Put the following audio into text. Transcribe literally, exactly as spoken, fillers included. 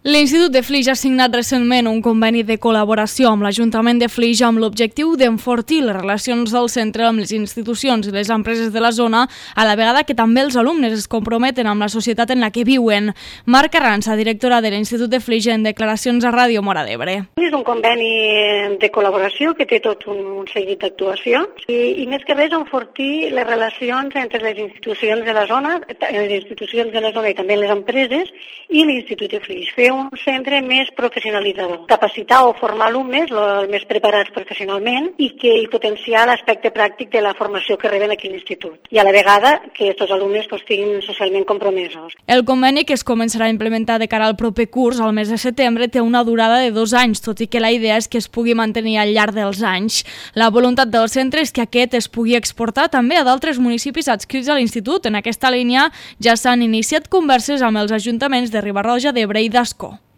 L'Institut de Flix ha signat recentment un conveni de col·laboració amb l'Ajuntament de Flix amb l'objectiu d'enfortir les relacions del centre amb les institucions i les empreses de la zona, a la vegada que també els alumnes es comprometen amb la societat en la que viuen. Marc Arranza, directora de l'Institut de Flix, en declaracions a Ràdio Móra d'Ebre. És un conveni de col·laboració que té tot un seguit d'actuacions i, i més que res enfortir les relacions entre les institucions de la zona, les institucions de la zona i també les empreses i l'Institut de Flix. Fer un centre més professionalitzador, capacitar o formar alumnes els més preparats professionalment i que i potenciar l'aspecte pràctic de la formació que reben aquí a l'institut. I a la vegada que aquests alumnes pues, estiguin socialment compromesos. El conveni, que es començarà a implementar de cara al proper curs, al mes de setembre, té una durada de dos anys, tot i que la idea és que es pugui mantenir al llarg dels anys. La voluntat del centre és que aquest es pugui exportar també a d'altres municipis adscrits a l'institut. En aquesta línia ja s'han iniciat converses amb els ajuntaments de Riba-roja d'Ebre i d'Ascó.